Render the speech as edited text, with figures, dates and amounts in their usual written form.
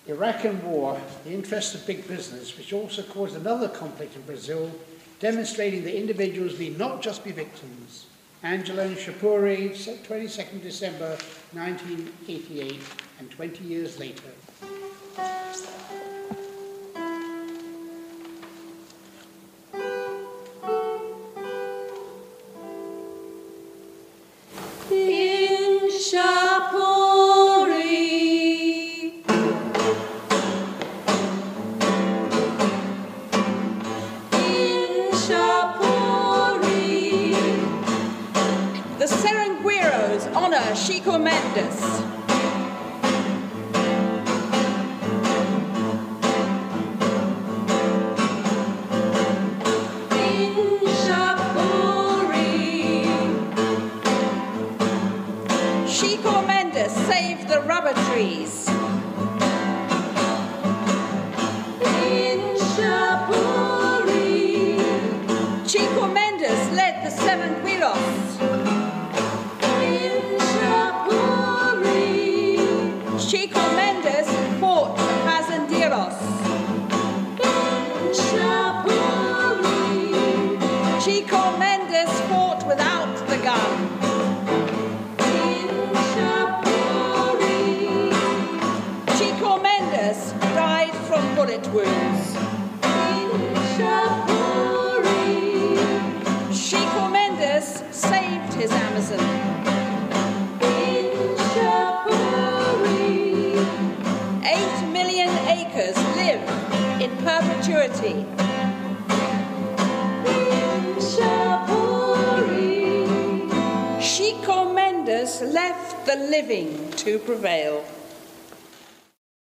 Iraq War, the interest of big business, which also caused another conflict in Brazil, demonstrating that individuals need not just be victims. Angela Shapuri, 22nd December 1988, and 20 years later. Chico Mendes. In Shapuri. Chico Mendes saved the rubber trees. In Shapuri. Chico Mendes led the seven Quiros. Chico Mendes fought for Hazenderos. Chico Mendes fought without the gun. Chico Mendes died from bullet wounds. Chico Mendes saved his Amazon. 8 million acres live in perpetuity. Chico Mendes left the living to prevail.